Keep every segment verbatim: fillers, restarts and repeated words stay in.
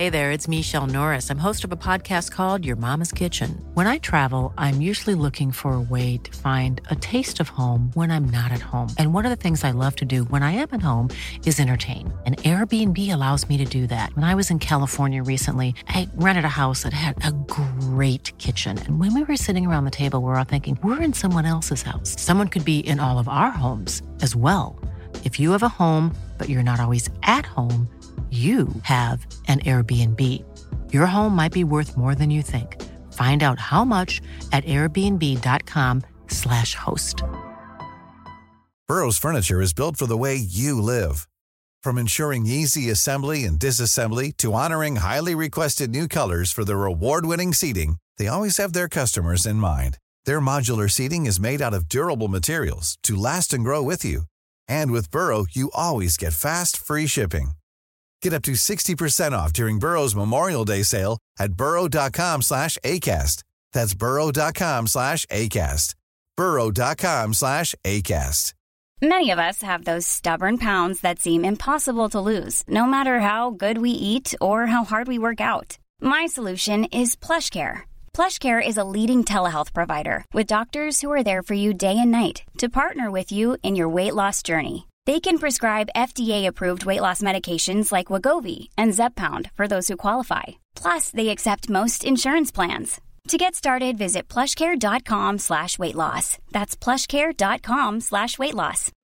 Hey there, it's Michelle Norris. I'm host of a podcast called Your Mama's Kitchen. When I travel, I'm usually looking for a way to find a taste of home when I'm not at home. And one of the things I love to do when I am at home is entertain. And Airbnb allows me to do that. When I was in California recently, I rented a house that had a great kitchen. And when we were sitting around the table, we were all thinking, we're in someone else's house. Someone could be in all of our homes as well. If you have a home, but you're not always at home, you have an Airbnb. Your home might be worth more than you think. Find out how much at airbnb.com slash host. Burrow's furniture is built for the way you live. From ensuring easy assembly and disassembly to honoring highly requested new colors for their award-winning seating, they always have their customers in mind. Their modular seating is made out of durable materials to last and grow with you. And with Burrow, you always get fast, free shipping. Get up to sixty percent off during Burrow's Memorial Day sale at burrow.com slash ACAST. That's burrow.com slash ACAST. burrow.com slash ACAST. Many of us have those stubborn pounds that seem impossible to lose, no matter how good we eat or how hard we work out. My solution is PlushCare. PlushCare is a leading telehealth provider with doctors who are there for you day and night to partner with you in your weight loss journey. They can prescribe F D A-approved weight loss medications like Wegovy and Zepbound for those who qualify. Plus, they accept most insurance plans. To get started, visit plushcare.com slash weight loss. That's plushcare.com slash weight loss.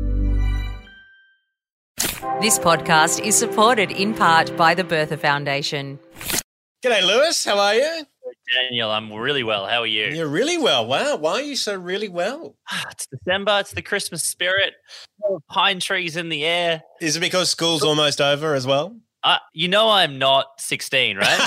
This podcast is supported in part by the Bertha Foundation. G'day, Lewis. How are you? Daniel, I'm really well. How are you? You're really well. Wow. Why are you so really well? It's December. It's the Christmas spirit. Pine trees in the air. Is it because school's almost over as well? Uh, you know I'm not sixteen, right?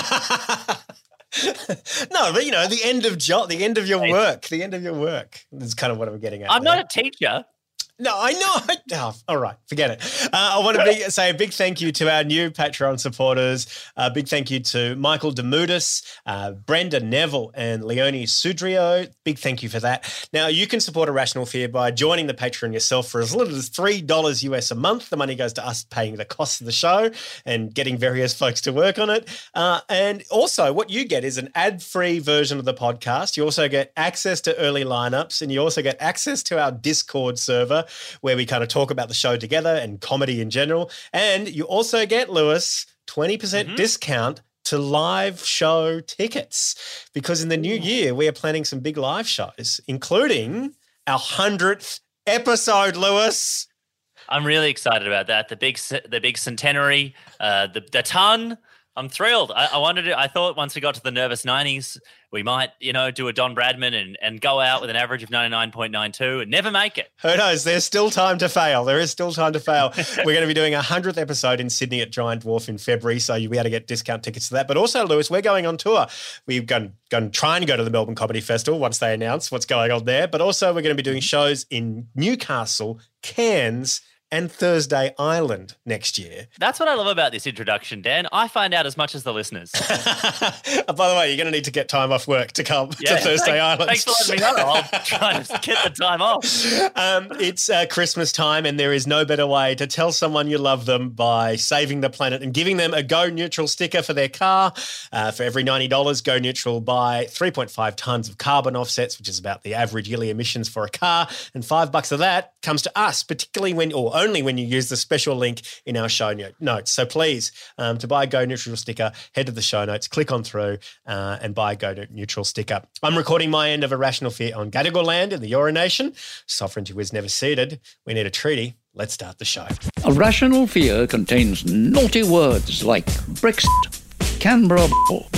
No, but, you know, the end of job, the end of your work, the end of your work. That's kind of what I'm getting at. I'm there. not a teacher. No, I know. Oh, all right, forget it. Uh, I want to be, say a big thank you to our new Patreon supporters. A uh, big thank you to Michael Demudis, uh, Brenda Neville, and Leonie Sudrio. Big thank you for that. Now, you can support Irrational Fear by joining the Patreon yourself for as little as three dollars U S a month. The money goes to us paying the costs of the show and getting various folks to work on it. Uh, and also, what you get is an ad-free version of the podcast. You also get access to early lineups, and you also get access to our Discord server, where we kind of talk about the show together and comedy in general. And you also get, Lewis, twenty percent mm-hmm. discount to live show tickets, because in the new year we are planning some big live shows, including our hundredth episode, Lewis. I'm really excited about that. The big the big centenary, uh, the, the ton. I'm thrilled. I, I wanted to, I thought once we got to the nervous nineties, we might, you know, do a Don Bradman and, and go out with an average of ninety-nine point nine two and never make it. Who knows? There's still time to fail. There is still time to fail. We're going to be doing a hundredth episode in Sydney at Giant Dwarf in February, so you'll be able to get discount tickets to that. But also, Lewis, we're going on tour. We've going, going to try and go to the Melbourne Comedy Festival once they announce what's going on there. But also, we're going to be doing shows in Newcastle, Cairns, and Thursday Island next year. That's what I love about this introduction, Dan. I find out as much as the listeners. Oh, by the way, you're going to need to get time off work to come yeah, to Thursday thanks, Island. Thanks for letting me know. I'll try to get the time off. Um, it's uh, Christmas time, and there is no better way to tell someone you love them by saving the planet and giving them a Go Neutral sticker for their car. Uh, for every ninety dollars, Go Neutral buy three point five tonnes of carbon offsets, which is about the average yearly emissions for a car, and five bucks of that comes to us, particularly when, or only when you use the special link in our show notes. So please, um, to buy a Go Neutral sticker, head to the show notes, click on through uh, and buy a Go Neutral sticker. I'm recording my end of Irrational Fear on Gadigal land in the Eora Nation. Sovereignty was never ceded. We need a treaty. Let's start the show. Irrational Fear contains naughty words like Brexit, Canberra,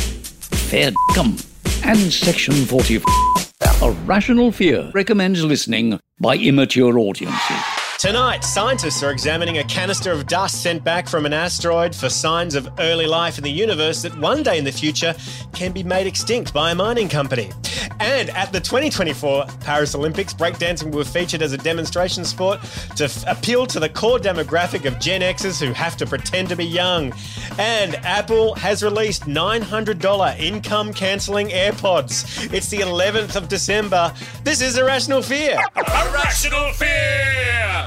fair cum, and Section forty-four. Irrational Fear recommends listening by immature audiences. Tonight, scientists are examining a canister of dust sent back from an asteroid for signs of early life in the universe that one day in the future can be made extinct by a mining company. And at the twenty twenty-four Paris Olympics, breakdancing will be featured as a demonstration sport to f- appeal to the core demographic of Gen Xers who have to pretend to be young. And Apple has released nine hundred dollars income-cancelling AirPods. It's the eleventh of December. This is Irrational Fear. Irrational Fear!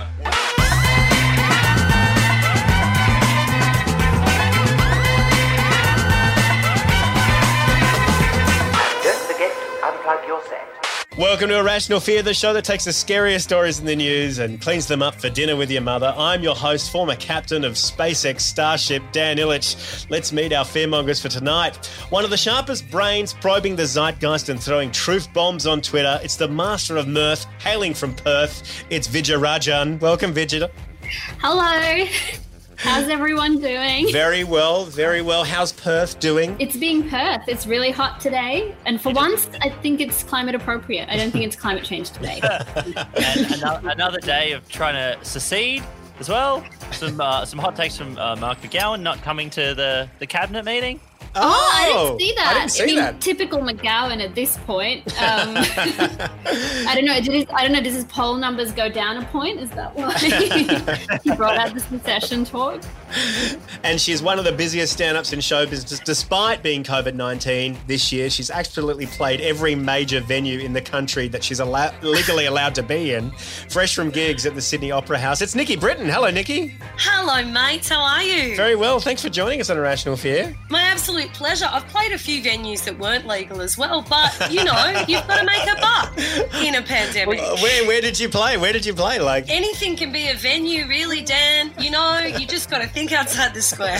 Welcome to Irrational Fear, the show that takes the scariest stories in the news and cleans them up for dinner with your mother. I'm your host, former captain of SpaceX Starship, Dan Illich. Let's meet our fearmongers for tonight. One of the sharpest brains probing the zeitgeist and throwing truth bombs on Twitter. It's the master of mirth, hailing from Perth. It's Vijay Rajan. Welcome, Vijay. Hello. How's everyone doing? Very well, very well. How's Perth doing? It's being Perth. It's really hot today. And for once, I think it's climate appropriate. I don't think it's climate change today. And another, another day of trying to secede as well. Some uh, some hot takes from uh, Mark McGowan not coming to the, the cabinet meeting. Oh, oh, I didn't see that. I didn't see I mean, that. Typical McGowan at this point. Um, I don't know. Did his, I don't know. Does his poll numbers go down a point? Is that why he brought out the secession talk? And she's one of the busiest stand-ups in show business, despite being COVID nineteen this year. She's absolutely played every major venue in the country that she's allow- legally allowed to be in. Fresh from gigs at the Sydney Opera House, it's Nikki Britton. Hello, Nikki. Hello, mates. How are you? Very well. Thanks for joining us on Irrational Fear. My absolute pleasure. I've played a few venues that weren't legal as well, but, you know, you've got to make a buck in a pandemic. Where where did you play? Where did you play? Like anything can be a venue, really, Dan. You know, you just got to think outside the square.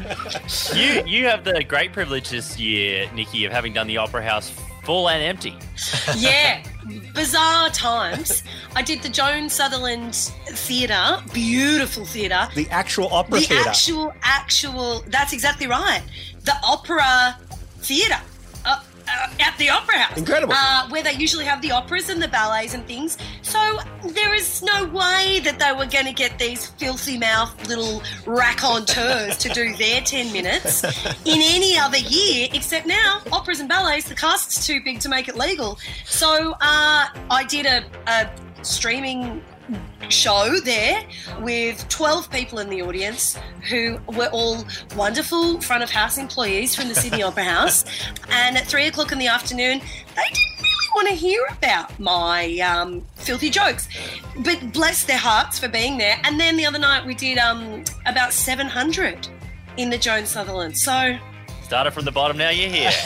You you have the great privilege this year, Nikki, of having done the Opera House full and empty. Yeah. Bizarre times. I did the Joan Sutherland Theatre, beautiful theatre. The actual opera the theatre. The actual, actual, that's exactly right. The opera theatre uh, uh, at the Opera House. Incredible. Uh, where they usually have the operas and the ballets and things. So there is no way that they were going to get these filthy mouth little raconteurs to do their ten minutes in any other year, except now, operas and ballets, the cast's too big to make it legal. So uh, I did a, a streaming show there with twelve people in the audience who were all wonderful front of house employees from the Sydney Opera House, and at three o'clock in the afternoon they didn't really want to hear about my um, filthy jokes, but bless their hearts for being there. And then the other night we did um, about seven hundred in the Joan Sutherland, so started from the bottom, now you're here.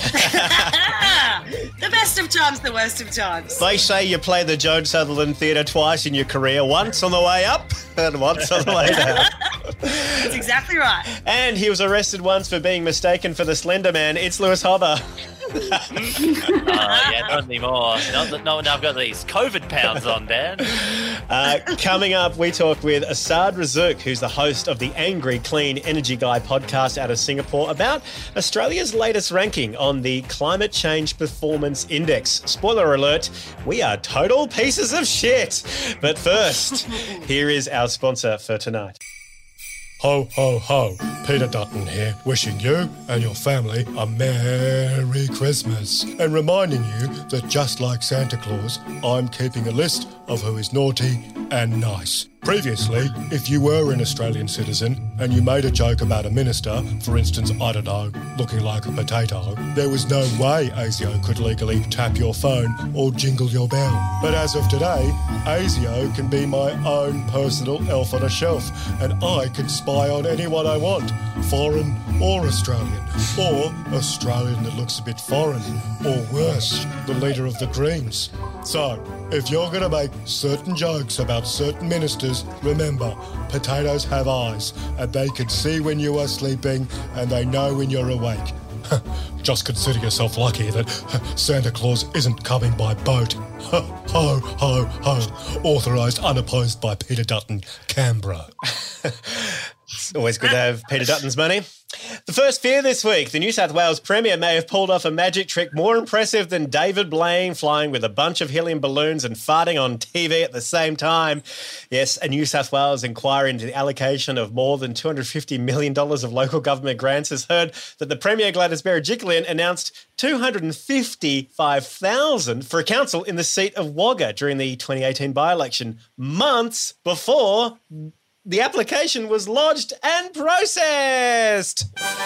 The best of times, the worst of times. They say you play the Joan Sutherland Theatre twice in your career, once on the way up and once on the way down. That's exactly right. And he was arrested once for being mistaken for the Slender Man. It's Lewis Hobber. uh, yeah, not anymore. Not, not, not I've got these COVID pounds on, Dan. Uh, coming up, we talk with Asad Razzouk, who's the host of the Angry Clean Energy Guy podcast out of Singapore, about Australia's latest ranking on the Climate Change Performance Index. Spoiler alert, we are total pieces of shit. But first, here is our sponsor for tonight. Ho, ho, ho. Peter Dutton here, wishing you and your family a Merry Christmas and reminding you that just like Santa Claus, I'm keeping a list of who is naughty and nice. Previously, if you were an Australian citizen and you made a joke about a minister, for instance, I don't know, looking like a potato, there was no way ASIO could legally tap your phone or jingle your bell. But as of today, ASIO can be my own personal elf on a shelf, and I can spy on anyone I want, foreign or Australian, or Australian that looks a bit foreign, or worse, the leader of the Greens. So, if you're going to make certain jokes about certain ministers, remember, potatoes have eyes, and they can see when you are sleeping, and they know when you're awake. Just consider yourself lucky that Santa Claus isn't coming by boat. Ho, ho, ho, ho. Authorised, unopposed by Peter Dutton, Canberra. It's always good to have Peter Dutton's money. The first fear this week, the New South Wales Premier may have pulled off a magic trick more impressive than David Blaine flying with a bunch of helium balloons and farting on T V at the same time. Yes, a New South Wales inquiry into the allocation of more than two hundred fifty million dollars of local government grants has heard that the Premier Gladys Berejiklian announced two hundred fifty-five thousand dollars for a council in the seat of Wagga during the twenty eighteen by-election, months before the application was lodged and processed.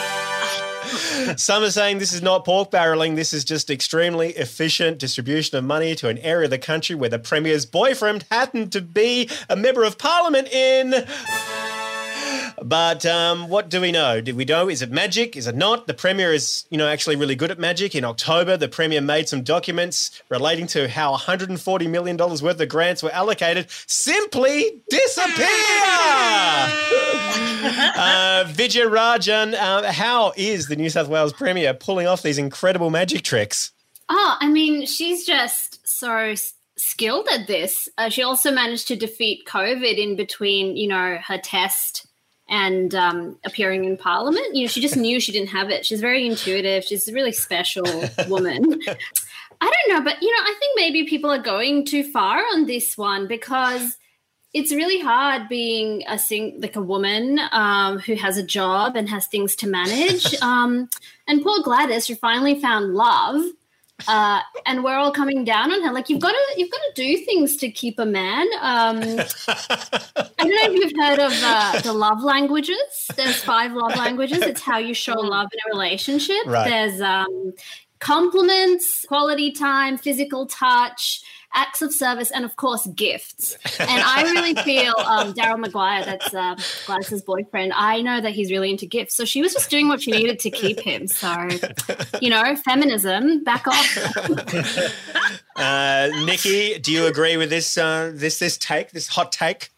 Some are saying this is not pork barreling. This is just extremely efficient distribution of money to an area of the country where the Premier's boyfriend happened to be a member of Parliament in But um, what do we know? Did we know? Is it magic? Is it not? The Premier is, you know, actually really good at magic. In October, the Premier made some documents relating to how one hundred forty million dollars worth of grants were allocated simply disappear. uh, Vijay Rajan, uh, how is the New South Wales Premier pulling off these incredible magic tricks? Oh, I mean, she's just so s- skilled at this. Uh, she also managed to defeat COVID in between, you know, her test and um, appearing in Parliament. You know, she just knew she didn't have it. She's very intuitive. She's a really special woman. I don't know, but, you know, I think maybe people are going too far on this one because it's really hard being a sing- like a woman um, who has a job and has things to manage. Um, and poor Gladys, who finally found love, uh, and we're all coming down on her. Like you've got to, you've got to do things to keep a man. Um, I don't know if you've heard of uh, the love languages. There's five love languages. It's how you show love in a relationship. Right. There's um, compliments, quality time, physical touch, acts of service, and, of course, gifts. And I really feel um, Daryl Maguire, that's uh, Gladys's boyfriend, I know that he's really into gifts. So she was just doing what she needed to keep him. So, you know, feminism, back off. uh, Nikki, do you agree with this, uh, this, this take, this hot take?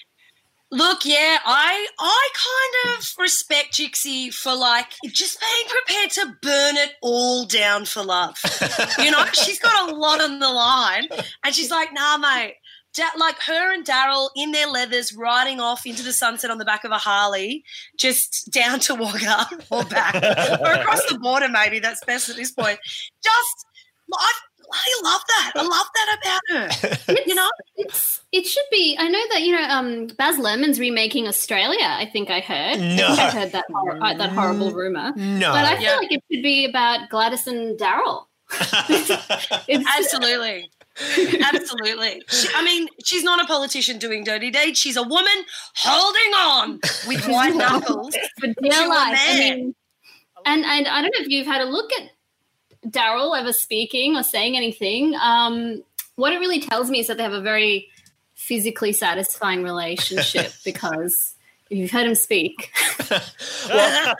Look, yeah, I I kind of respect Jixie for, like, just being prepared to burn it all down for love. You know, she's got a lot on the line and she's like, nah, mate. Da- like her and Daryl in their leathers riding off into the sunset on the back of a Harley, just down to Wagga or back or across the border maybe, that's best at this point. Just, I I love that. I love that about her. It's, you know? It's, it should be. I know that, you know, um, Baz Luhrmann's remaking Australia, I think I heard. No. I think I heard that, hor- uh, that horrible rumour. No. But I feel Yeah. like it should be about Gladys and Daryl. It's- Absolutely. Absolutely. She, I mean, she's not a politician doing dirty deeds. She's a woman holding on with white knuckles for to dear a life. I man. mean, and, and I don't know if you've had a look at Daryl ever speaking or saying anything. Um, what it really tells me is that they have a very physically satisfying relationship because you've heard him speak. Well,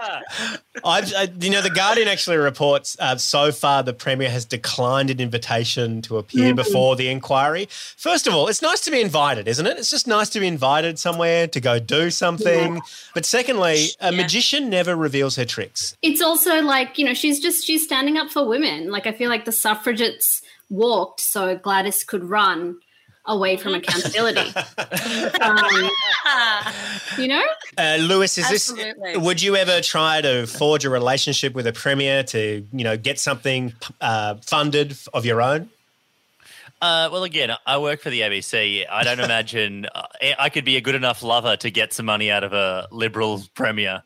I've, I, you know, The Guardian actually reports uh, so far the Premier has declined an invitation to appear Mm. before the inquiry. First of all, it's nice to be invited, isn't it? It's just nice to be invited somewhere to go do something. Yeah. But secondly, a Yeah. magician never reveals her tricks. It's also like, you know, she's just, she's standing up for women. Like I feel like the suffragettes walked so Gladys could run away from accountability. um, you know? Uh, Lewis, is Absolutely. this? Would you ever try to forge a relationship with a Premier to, you know, get something uh, funded of your own? Uh, well, again, I work for the A B C. I don't imagine uh, I could be a good enough lover to get some money out of a Liberal Premier.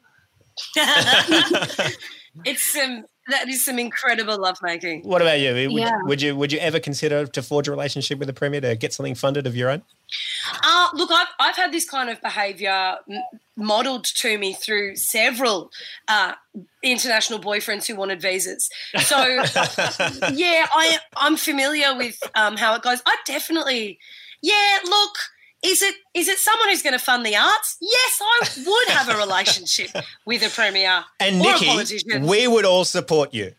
It's some that is some incredible lovemaking. What about you? Would, Yeah. would you would you ever consider to forge a relationship with the Premier to get something funded of your own? Uh, look, I've, I've had this kind of behaviour m- modelled to me through several uh, international boyfriends who wanted visas. So, yeah, I, I'm familiar with um, how it goes. I definitely, yeah, look, is it is it someone who's going to fund the arts? Yes, I would have a relationship with a Premier And or Nikki, a politician. we would all support you.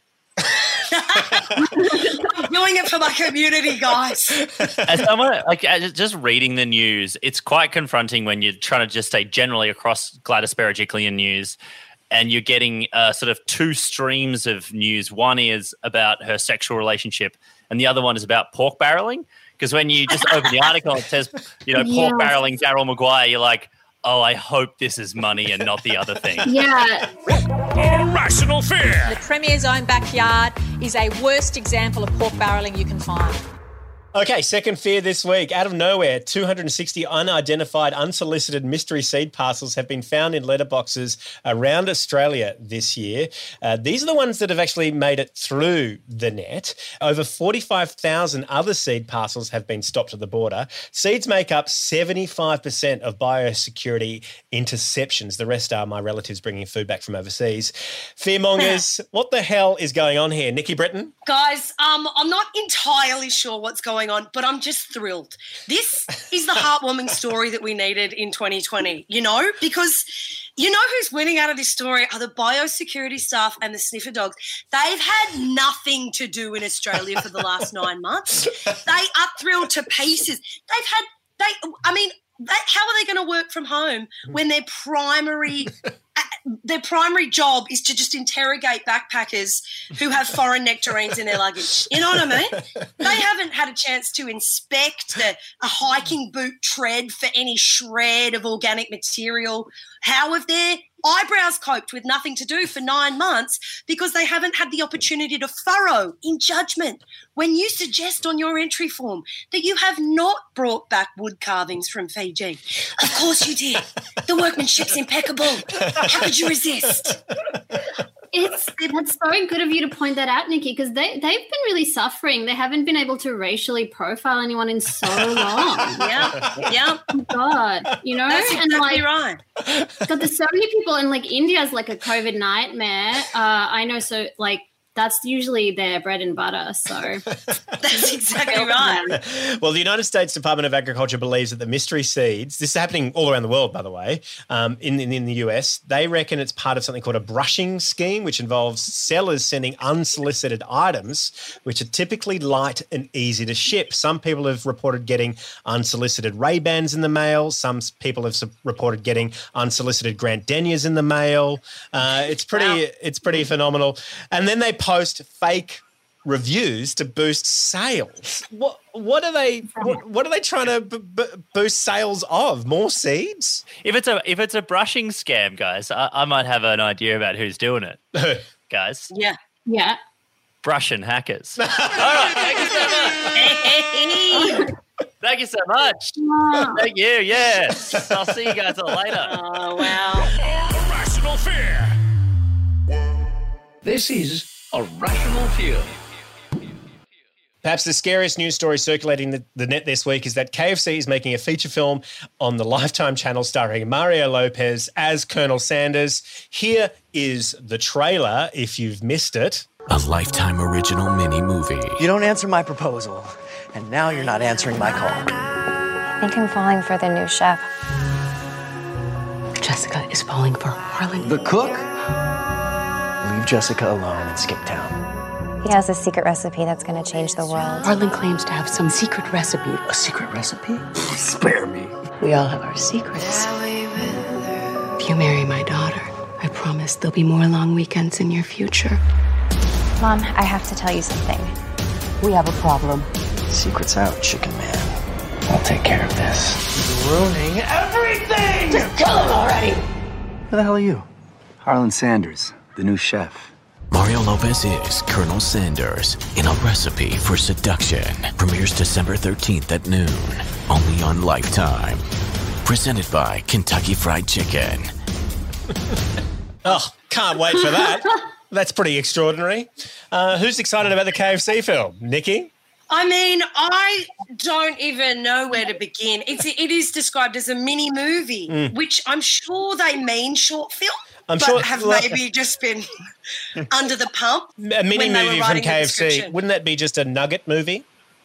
I'm doing it for my community, guys. As someone, like as just reading the news, it's quite confronting when you're trying to just stay generally across Gladys Berejiklian news, and you're getting uh, sort of two streams of news. One is about her sexual relationship, and the other one is about pork barreling. Because when you just open the article, it says, you know, pork Yes. barreling Daryl Maguire. You're like, oh, I hope this is money and not the other thing. Yeah. Irrational fear. The Premier's own backyard is a worst example of pork barreling you can find. Okay, second fear this week. Out of nowhere, two hundred sixty unidentified, unsolicited mystery seed parcels have been found in letterboxes around Australia this year. Uh, these are the ones that have actually made it through the net. Over forty-five thousand other seed parcels have been stopped at the border. Seeds make up seventy-five percent of biosecurity interceptions. The rest are my relatives bringing food back from overseas. Fearmongers, what the hell is going on here? Nikki Britton? Guys, um, I'm not entirely sure what's going going on, but I'm just thrilled. This is the heartwarming story that we needed in twenty twenty, you know, because you know who's winning out of this story are the biosecurity staff and the sniffer dogs. They've had nothing to do in Australia for the last nine months. They are thrilled to pieces. They've had, they, I mean, they, how are they going to work from home when their primary their primary job is to just interrogate backpackers who have foreign nectarines in their luggage? You know what I mean? They haven't had a chance to inspect the, a hiking boot tread for any shred of organic material. How have their eyebrows coped with nothing to do for nine months because they haven't had the opportunity to furrow in judgment when you suggest on your entry form that you have not brought back wood carvings from Fiji? Of course you did. The workmanship's impeccable. How could you resist? It's that's so good of you to point that out, Nikki, because they, they've been really suffering. They haven't been able to racially profile anyone in so long. Yeah, yeah. Oh, God, you know? That's exactly and like, right. God, there's so many people, and like India's like a COVID nightmare. Uh, I know, so like that's usually their bread and butter. So that's exactly right. Well, the United States Department of Agriculture believes that the mystery seeds, this is happening all around the world, by the way, um, in, in, in the U S, they reckon it's part of something called a brushing scheme, which involves sellers sending unsolicited items, which are typically light and easy to ship. Some people have reported getting unsolicited Ray-Bans in the mail. Some people have reported getting unsolicited Grant Deniers in the mail. Uh, it's pretty, wow. it's pretty phenomenal. And then they post fake reviews to boost sales. What what are they what, what are they trying to b- b- boost sales of? More seeds? If it's a if it's a brushing scam, guys, I, I might have an idea about who's doing it. Guys. Yeah. Yeah. Brushing hackers. All right, thank you so much. Thank you so much. Wow. Thank you. Yes. I'll see you guys all later. Oh wow. Irrational fear. This is A Rational Fear. Perhaps the scariest news story circulating the, the net this week is that K F C is making a feature film on the Lifetime channel starring Mario Lopez as Colonel Sanders. Here is the trailer, if you've missed it. A Lifetime original mini-movie. You don't answer my proposal, and now you're not answering my call. I think I'm falling for the new chef. Jessica is falling for Harlan. The cook? Leave Jessica alone and skip town. He has a secret recipe that's going to change the world. Harlan claims to have some secret recipe. A secret recipe? Spare me. We all have our secrets. If you marry my daughter, I promise there'll be more long weekends in your future. Mom, I have to tell you something. We have a problem. Secret's out, chicken man. I'll take care of this. You're ruining everything! Just kill him already! Who the hell are you? Harlan Sanders, the new chef. Mario Lopez is Colonel Sanders in A Recipe for Seduction. Premieres December thirteenth at noon. Only on Lifetime. Presented by Kentucky Fried Chicken. Oh, can't wait for that. That's pretty extraordinary. Uh, who's excited about the K F C film? Nikki? I mean, I don't even know where to begin. It's it is described as a mini movie, mm. which I'm sure they mean short film, I'm but sure, have well, maybe just been under the pump. A mini movie from K F C. Wouldn't that be just a nugget movie?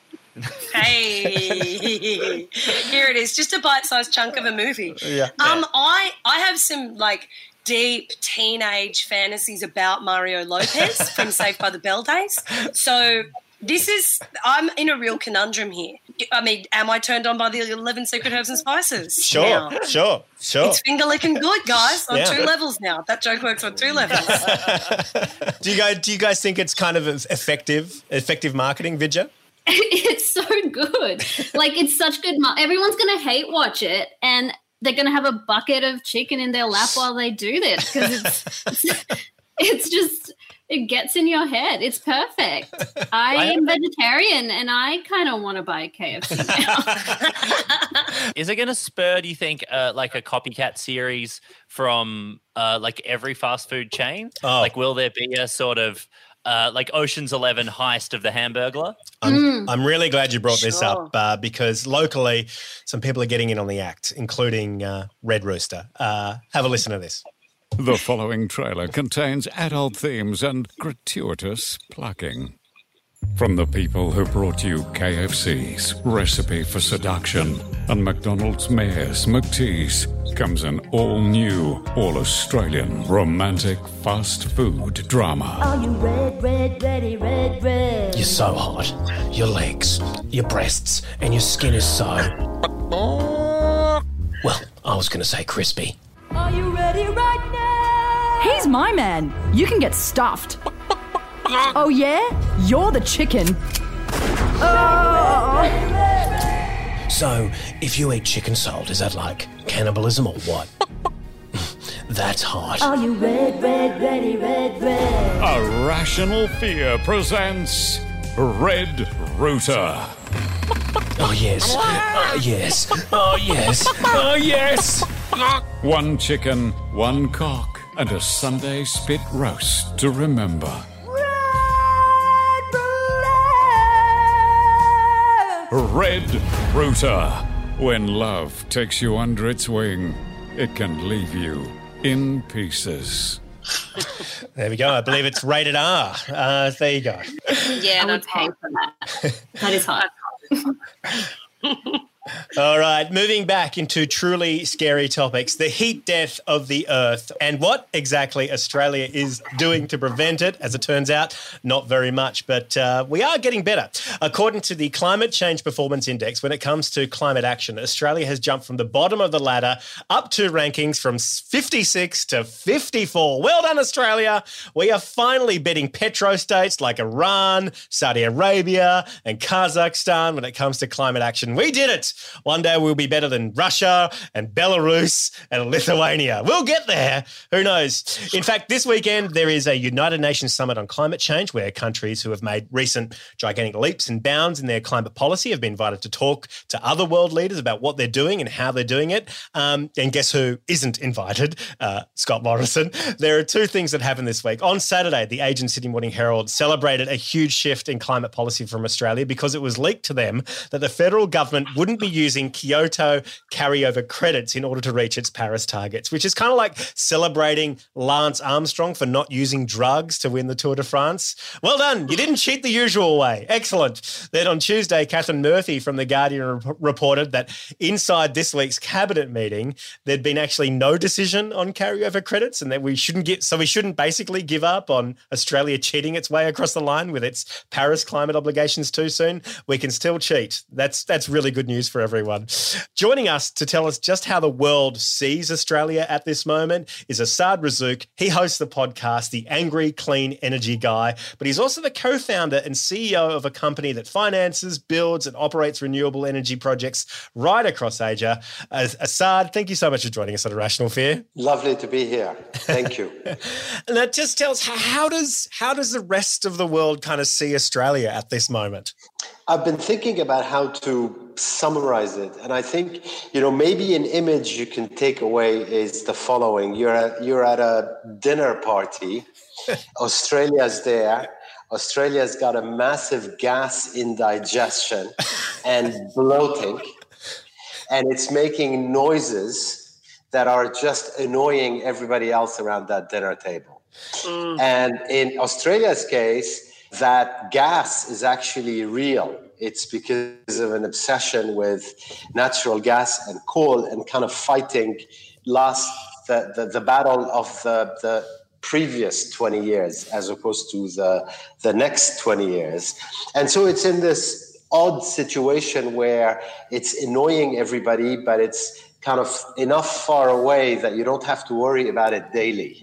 Hey, here it is, just a bite-sized chunk of a movie. Yeah. Um, I I have some like deep teenage fantasies about Mario Lopez from Saved by the Bell days. So this is, I'm in a real conundrum here. I mean, am I turned on by the eleven secret herbs and spices? Sure, now? sure, sure. It's finger licking good, guys, on Yeah. two levels now. That joke works on two levels. do you guys do you guys think it's kind of effective effective marketing, Vidya? It's so good. Like, it's such good. Mar- Everyone's going to hate watch it, and they're going to have a bucket of chicken in their lap while they do this because it's, it's, it's just, it gets in your head. It's perfect. I am vegetarian, and I kind of want to buy K F C now. Is it going to spur, do you think, uh, like a copycat series from uh, like every fast food chain? Oh. Like, will there be a sort of Uh, like Ocean's Eleven heist of the Hamburglar? I'm, Mm. I'm really glad you brought this Sure. up uh, because locally some people are getting in on the act, including uh, Red Rooster. Uh, have a listen to this. The following trailer contains adult themes and gratuitous plucking. From the people who brought you K F C's Recipe for Seduction and McDonald's Mayor's McTea's comes an all-new, all-Australian romantic fast food drama. Are you red, red, ready, red, red? You're so hot. Your legs, your breasts, and your skin is so... Well, I was going to say crispy. Are you ready right now? He's my man. You can get stuffed. Oh, yeah? You're the chicken. Oh. So, if you eat chicken salt, is that like cannibalism or what? That's hot. Are you red, red, ready, red, red? A Rational Fear presents Red Rooter. Oh, yes. Oh, yes. Oh, yes. Oh, yes. One chicken, one cock, and a Sunday spit roast to remember. Red Rooter. When love takes you under its wing, it can leave you in pieces. There we go. I believe it's rated R. Uh, there you go. Yeah, I would pay for that. That is hot. All right, moving back into truly scary topics, the heat death of the earth and what exactly Australia is doing to prevent it. As it turns out, not very much, but uh, we are getting better. According to the Climate Change Performance Index, when it comes to climate action, Australia has jumped from the bottom of the ladder up two rankings from fifty-six to fifty-four. Well done, Australia. We are finally beating petro-states like Iran, Saudi Arabia and Kazakhstan when it comes to climate action. We did it. One day we'll be better than Russia and Belarus and Lithuania. We'll get there. Who knows? In fact, this weekend there is a United Nations Summit on Climate Change where countries who have made recent gigantic leaps and bounds in their climate policy have been invited to talk to other world leaders about what they're doing and how they're doing it. Um, and guess who isn't invited? Uh, Scott Morrison. There are two things that happened this week. On Saturday, the Age and Sydney Morning Herald celebrated a huge shift in climate policy from Australia because it was leaked to them that the federal government wouldn't be using Kyoto carryover credits in order to reach its Paris targets, which is kind of like celebrating Lance Armstrong for not using drugs to win the Tour de France. Well done. You didn't cheat the usual way. Excellent. Then on Tuesday, Catherine Murphy from The Guardian re- reported that inside this week's cabinet meeting, there'd been actually no decision on carryover credits and that we shouldn't get, so we shouldn't basically give up on Australia cheating its way across the line with its Paris climate obligations too soon. We can still cheat. That's, that's really good news for everyone. Joining us to tell us just how the world sees Australia at this moment is Assad Razzouk. He hosts the podcast, The Angry Clean Energy Guy, but he's also the co-founder and C E O of a company that finances, builds and operates renewable energy projects right across Asia. Uh, Assad, thank you so much for joining us on A Rational Fear. Lovely to be here. Thank you. And that just tells how, how does how does the rest of the world kind of see Australia at this moment? I've been thinking about how to summarize it. And I think, you know, maybe an image you can take away is the following. You're at, you're at a dinner party. Australia's there. Australia's got a massive gas indigestion and bloating. And it's making noises that are just annoying everybody else around that dinner table. Mm. And in Australia's case, that gas is actually real. It's because of an obsession with natural gas and coal and kind of fighting last the, the, the battle of the, the previous twenty years as opposed to the, the next twenty years. And so it's in this odd situation where it's annoying everybody, but it's kind of enough far away that you don't have to worry about it daily.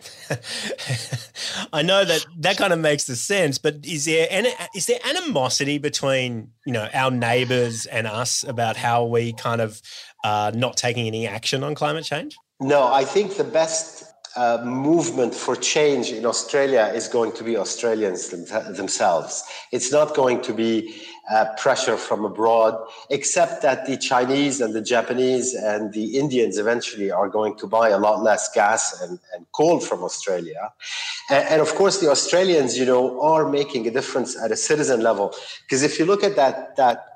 I know that that kind of makes the sense, but is there any, is there animosity between, you know, our neighbours and us about how we kind of uh, not taking any action on climate change? No, I think the best uh, movement for change in Australia is going to be Australians them- themselves. It's not going to be uh, pressure from abroad, except that the Chinese and the Japanese and the Indians eventually are going to buy a lot less gas and, and coal from Australia. And, and of course, the Australians, you know, are making a difference at a citizen level. Because if you look at that, that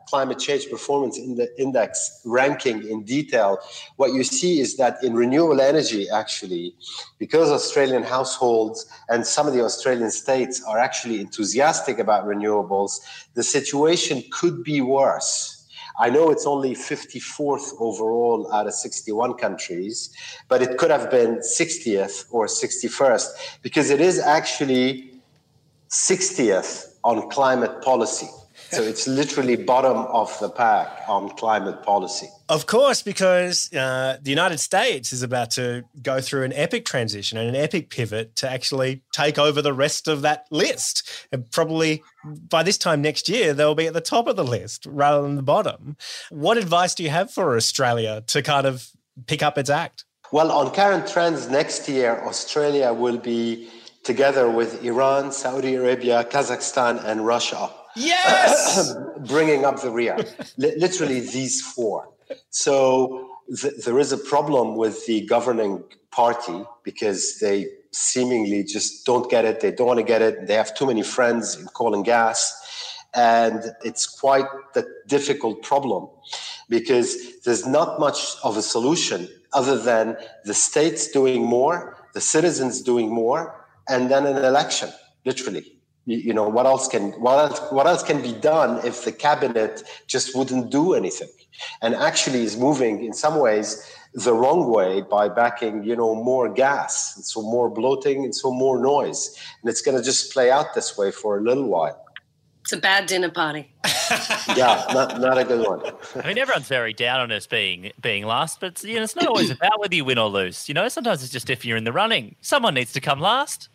climate change performance in the index ranking in detail, what you see is that in renewable energy, actually, because Australian households and some of the Australian states are actually enthusiastic about renewables, the situation could be worse. I know it's only fifty-fourth overall out of sixty-one countries, but it could have been sixtieth or sixty-first, because it is actually sixtieth on climate policy. So it's literally bottom of the pack on climate policy. Of course, because uh, the United States is about to go through an epic transition and an epic pivot to actually take over the rest of that list. And probably by this time next year, they'll be at the top of the list rather than the bottom. What advice do you have for Australia to kind of pick up its act? Well, on current trends, next year, Australia will be together with Iran, Saudi Arabia, Kazakhstan, and Russia. Yes! Bringing up the rear. L- literally these four. So th- there is a problem with the governing party because they seemingly just don't get it. They don't want to get it. They have too many friends in coal and gas. And it's quite a difficult problem because there's not much of a solution other than the states doing more, the citizens doing more, and then an election, literally. You know, what else can what else, what else can be done if the cabinet just wouldn't do anything and actually is moving in some ways the wrong way by backing, you know, more gas, and so more bloating and so more noise. And it's going to just play out this way for a little while. It's a bad dinner party. Yeah, not, not a good one. I mean, everyone's very down on us being being last, but you know, it's not always about whether you win or lose. You know, sometimes it's just if you're in the running, someone needs to come last.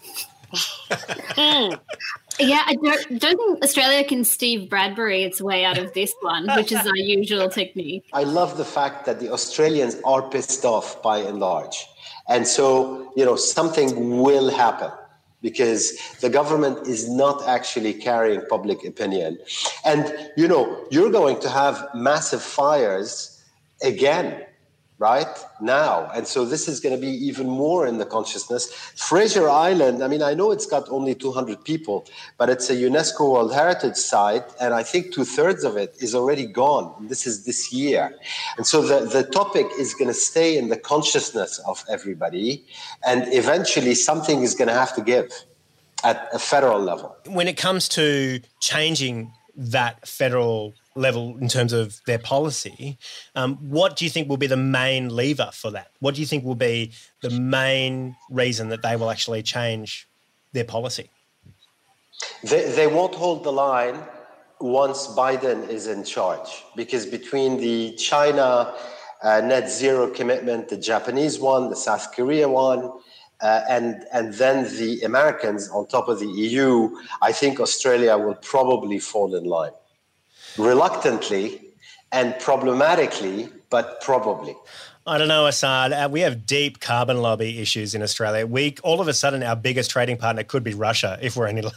mm. Yeah, I don't, don't think Australia can Steve Bradbury its way out of this one, which is our usual technique. I love the fact that the Australians are pissed off by and large. And so, you know, something will happen because the government is not actually carrying public opinion. And, you know, you're going to have massive fires again. Right now. And so this is going to be even more in the consciousness. Fraser Island, I mean, I know it's got only two hundred people, but it's a UNESCO World Heritage Site. And I think two thirds of it is already gone. This is this year. And so the, the topic is going to stay in the consciousness of everybody. And eventually something is going to have to give at a federal level. When it comes to changing that federal level in terms of their policy, um, what do you think will be the main lever for that? What do you think will be the main reason that they will actually change their policy? They, they won't hold the line once Biden is in charge, because between the China uh, net zero commitment, the Japanese one, the South Korea one, uh, and, and then the Americans on top of the E U, I think Australia will probably fall in line. Reluctantly and problematically, but probably. I don't know, Assad. Uh, we have deep carbon lobby issues in Australia. We all of a sudden, our biggest trading partner could be Russia if we're any.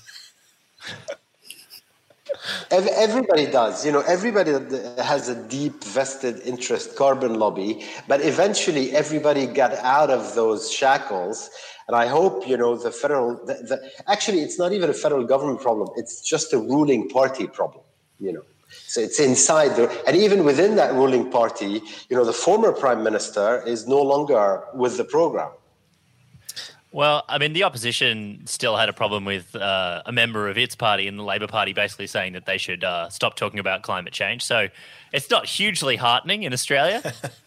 Everybody does. You know, everybody has a deep vested interest carbon lobby, but eventually everybody got out of those shackles. And I hope, you know, the federal, the, the, actually, it's not even a federal government problem. It's just a ruling party problem, you know. So it's inside there. And even within that ruling party, you know, the former prime minister is no longer with the program. Well, I mean, the opposition still had a problem with uh, a member of its party in the Labor Party basically saying that they should uh, stop talking about climate change. So it's not hugely heartening in Australia.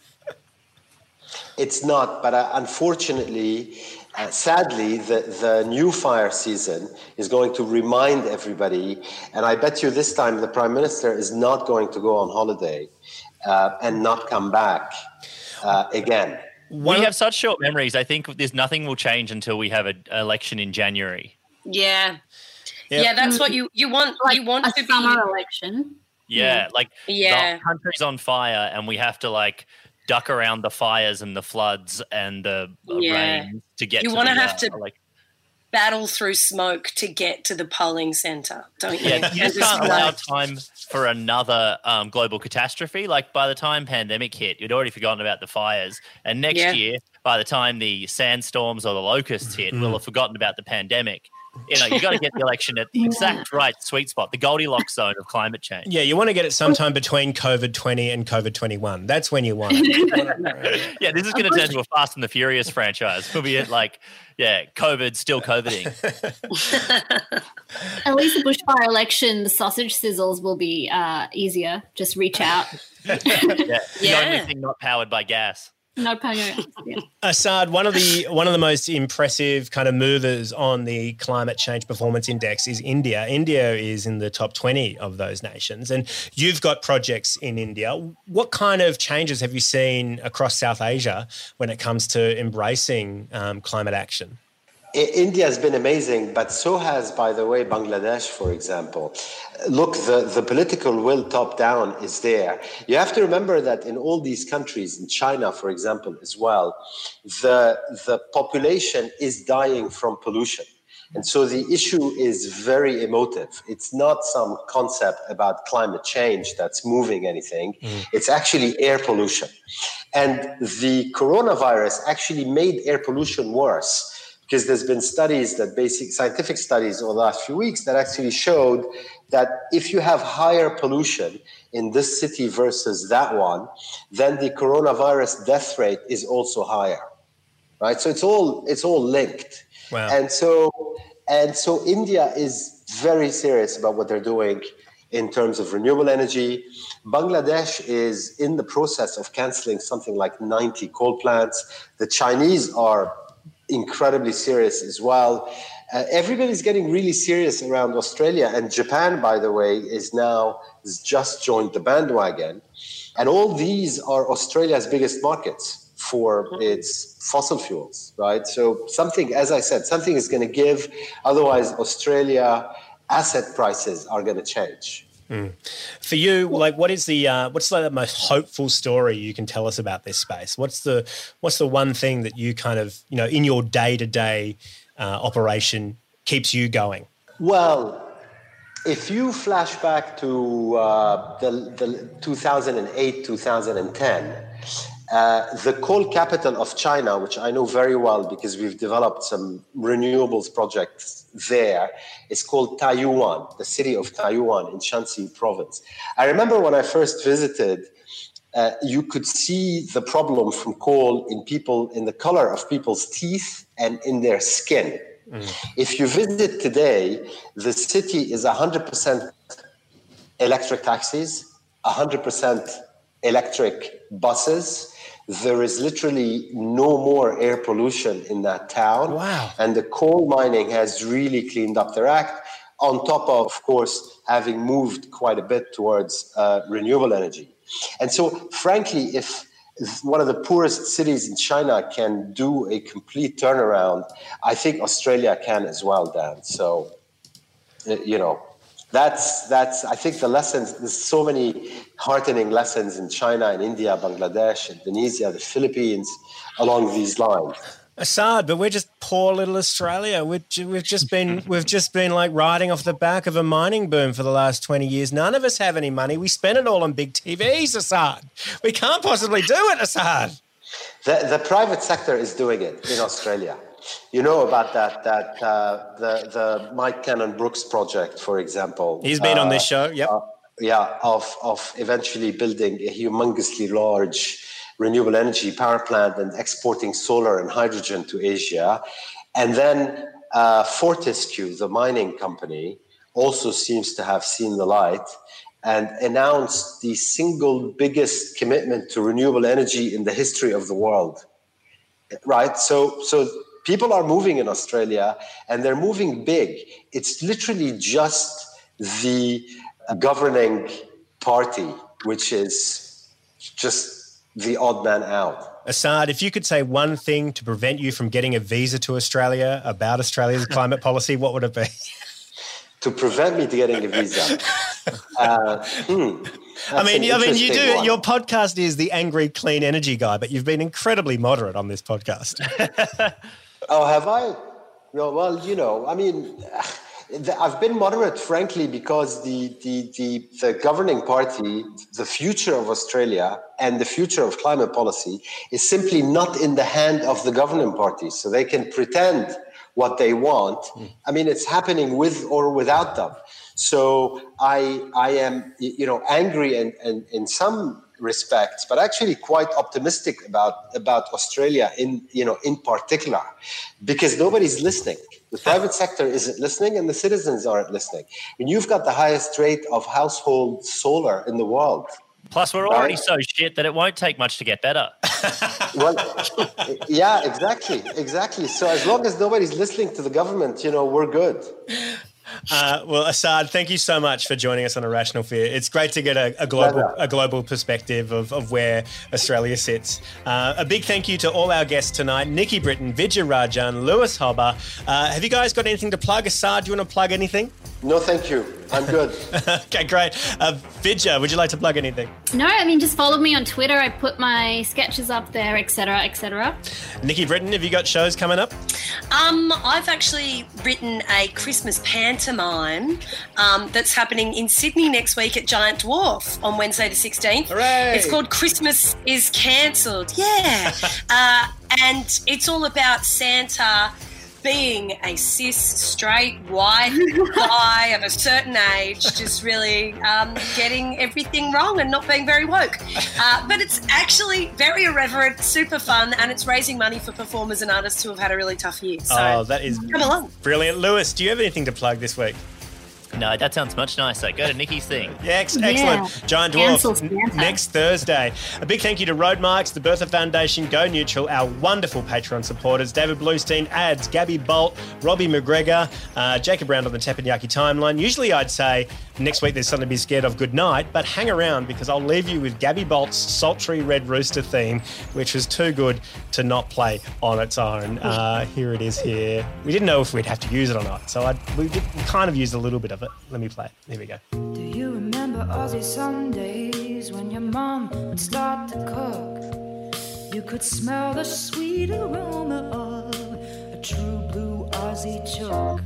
It's not, but uh, unfortunately, uh, sadly, the, the new fire season is going to remind everybody, and I bet you this time the Prime Minister is not going to go on holiday uh, and not come back uh, again. We have such short memories. I think there's nothing will change until we have an election in January. Yeah. Yep. Yeah, that's what you, you want. Like you want a to summer be election. Yeah, like Yeah. the country's on fire and we have to like duck around the fires and the floods and the uh, Yeah. rain to get You to wanna the, have uh, to like battle through smoke to get to the polling centre, don't you? Yeah, you just can't allow time for another um, global catastrophe. Like by the time pandemic hit, you'd already forgotten about the fires. And next Yeah. year, by the time the sandstorms or the locusts hit, we'll have forgotten about the pandemic. You know, you got to get the election at the exact right sweet spot, the Goldilocks zone of climate change. Yeah, you want to get it sometime between COVID twenty and COVID twenty-one. That's when you want it. Yeah, this is going to turn into a Fast and the Furious franchise. We'll be at like, yeah, COVID, still COVIDing. At least the bushfire election, the sausage sizzles will be uh, easier. Just reach out. yeah, Yeah. The only thing not powered by gas. No power. Yeah. Assad, one of the one of the most impressive kind of movers on the climate change performance index is India. India is in the top twenty of those nations, and you've got projects in India. What kind of changes have you seen across South Asia when it comes to embracing um, climate action? India has been amazing, but so has, by the way, Bangladesh, for example. Look, the, the political will top-down is there. You have to remember that in all these countries, in China, for example, as well, the, the population is dying from pollution. And so the issue is very emotive. It's not some concept about climate change that's moving anything. Mm. It's actually air pollution. And the coronavirus actually made air pollution worse, because there's been studies that basic scientific studies over the last few weeks that actually showed that if you have higher pollution in this city versus that one, then the coronavirus death rate is also higher, right? So it's all it's all linked. Wow. And so and so India is very serious about what they're doing in terms of renewable energy. Bangladesh is in the process of canceling something like ninety coal plants. The Chinese are incredibly serious as well. Uh, everybody's getting really serious around Australia, and Japan, by the way, is now has just joined the bandwagon. And all these are Australia's biggest markets for its fossil fuels, right? So something, as I said, something is going to give. Otherwise, Australia asset prices are going to change. Mm. For you, like, what is the uh, what's like the most hopeful story you can tell us about this space? What's the what's the one thing that you kind of, you know, in your day to day operation keeps you going? Well, if you flash back to uh, the, the two thousand eight, two thousand ten, uh, the coal capital of China, which I know very well because we've developed some renewables projects there, is called Taiyuan, the city of Taiyuan in Shanxi province. I remember when I first visited, uh, you could see the problem from coal in people, in the color of people's teeth and in their skin. Mm. If you visit today, the city is one hundred percent electric taxis, one hundred percent electric buses. There is literally no more air pollution in that town. Wow. And the coal mining has really cleaned up their act, on top of, of course, having moved quite a bit towards uh, renewable energy. And so, frankly, if one of the poorest cities in China can do a complete turnaround, I think Australia can as well, Dan. So, you know, That's, that's. I think the lessons, there's so many heartening lessons in China, in India, Bangladesh, Indonesia, the Philippines, along these lines. Assad, but we're just poor little Australia. We've, we've just been we've just been like riding off the back of a mining boom for the last twenty years. None of us have any money. We spend it all on big T Vs, Assad. We can't possibly do it, Assad. The, the private sector is doing it in Australia. You know about that, that uh, the, the Mike Cannon-Brookes project, for example. He's been uh, on this show, yep. Uh, yeah, of, of eventually building a humongously large renewable energy power plant and exporting solar and hydrogen to Asia. And then uh, Fortescue, the mining company, also seems to have seen the light and announced the single biggest commitment to renewable energy in the history of the world. Right? So, so people are moving in Australia, and they're moving big. It's literally just the governing party, which is just the odd man out. Assad, if you could say one thing to prevent you from getting a visa to Australia about Australia's climate policy, what would it be? To prevent me to getting a visa? uh, hmm. I mean, I mean, you do. One. Your podcast is the Angry Clean Energy Guy, but you've been incredibly moderate on this podcast. Oh, have I? No. Well, you know, I mean, I've been moderate, frankly, because the the the, the governing party, the future of Australia and the future of climate policy is simply not in the hand of the governing party. So they can pretend what they want. Mm. I mean, it's happening with or without them. So I I am, you know, angry and in, in, in some respects, but actually quite optimistic about about Australia in you know in particular, because nobody's listening. The private sector isn't listening, and the citizens aren't listening. And you've got the highest rate of household solar in the world. Plus, we're already right? so shit that it won't take much to get better. Well, yeah, exactly, exactly. So as long as nobody's listening to the government, you know, we're good. Uh, well, Asad, thank you so much for joining us on Irrational Fear. It's great to get a, a global a global perspective of, of where Australia sits. Uh, a big thank you to all our guests tonight, Nikki Britton, Vidya Rajan, Lewis Hobber. Uh, have you guys got anything to plug? Asad, do you want to plug anything? No, thank you. I'm good. Okay, great. Uh, Vidya, would you like to plug anything? No, I mean, just follow me on Twitter. I put my sketches up there, et cetera, et cetera. Nikki Britton, have you got shows coming up? Um, I've actually written a Christmas pantomime um, that's happening in Sydney next week at Giant Dwarf on Wednesday the sixteenth. Hooray! It's called Christmas is Cancelled. Yeah. uh, and it's all about Santa being a cis, straight, white guy of a certain age, just really um, getting everything wrong and not being very woke. Uh, but it's actually very irreverent, super fun, and it's raising money for performers and artists who have had a really tough year. So oh, that is come along. Brilliant. Lewis, do you have anything to plug this week? No, that sounds much nicer. Go to Nikki's thing. Yeah, ex- excellent. Yeah. Giant Dwarf n- next Thursday. A big thank you to Roadmarks, the Bertha Foundation, Go Neutral, our wonderful Patreon supporters, David Bluestein, Ads, Gabby Bolt, Robbie McGregor, uh, Jacob Round on the Teppanyaki timeline. Usually I'd say next week there's something to be scared of, good night, but hang around because I'll leave you with Gabby Bolt's sultry Red Rooster theme, which was too good to not play on its own. Uh, here it is here. We didn't know if we'd have to use it or not, so I'd, we, did, we kind of used a little bit of it. Let me play it. Here we go. Do you remember Aussie Sundays when your mom would start to cook? You could smell the sweet aroma of a true blue Aussie chook.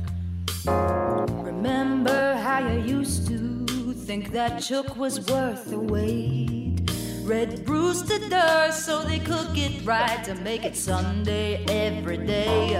Remember how you used to think that chook was worth the wait? Red Rooster does so they cook it right to make it Sunday every day.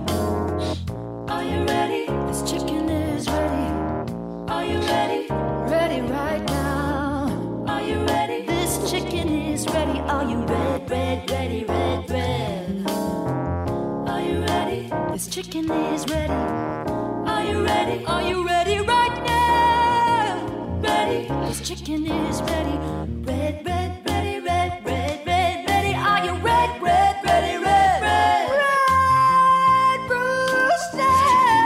Are you ready? This chicken is ready. Are you ready? Ready right now. Are you ready? This chicken is ready. Are you red, red, ready, red, red? Are you ready? This chicken is ready. Are you ready? Are you ready right now? Ready? This chicken is ready. Red, red, ready, red, red, red, ready. Are you red, red, ready, red, red? Red Rooster!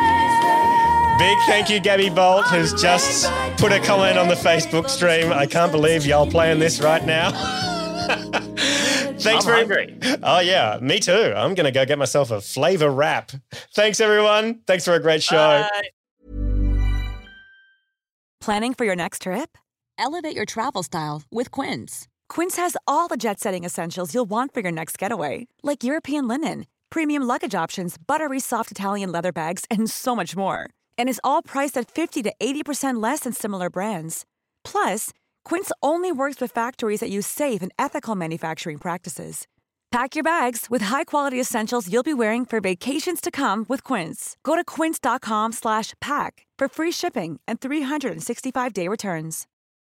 Big thank you, Gabby Bolt, who's just put a comment on the Facebook stream. I can't believe y'all playing this right now. Thanks I'm very hungry. Oh, yeah, me too. I'm going to go get myself a flavor wrap. Thanks, everyone. Thanks for a great show. Bye. Planning for your next trip? Elevate your travel style with Quince. Quince has all the jet-setting essentials you'll want for your next getaway, like European linen, premium luggage options, buttery soft Italian leather bags, and so much more. And is all priced at fifty to eighty percent less than similar brands. Plus, Quince only works with factories that use safe and ethical manufacturing practices. Pack your bags with high-quality essentials you'll be wearing for vacations to come with Quince. Go to quince.com slash pack for free shipping and three sixty-five day returns.